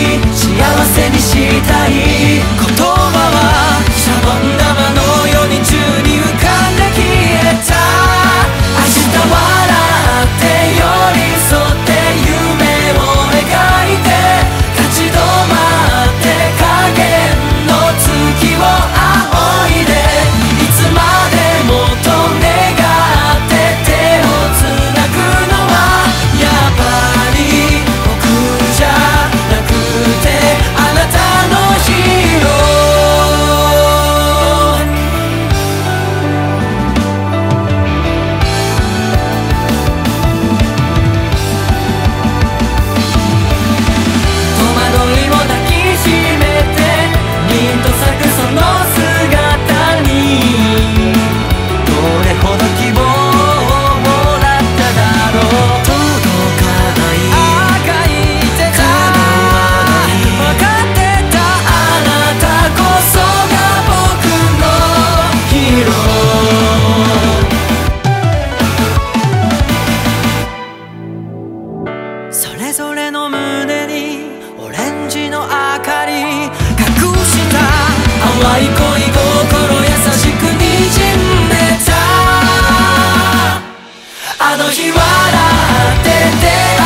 幸せにしたい。言葉はシャボン玉のように宙に浮かんで消えた。明日笑って寄り添って夢を描いて立ち止まって影の月を仰いでいつまでもと願って手をつなぐのはやっぱり僕じゃなくてあなたのヒーロ戸惑いを抱きしめて凛と咲くその姿にどれほど希望をもらっただろう。届かない赤い手が分かってたあなたこそが僕のヒーロー。それぞれの胸にオレンジの明かり隠した淡い恋心優しくにじめた。あの日笑って出会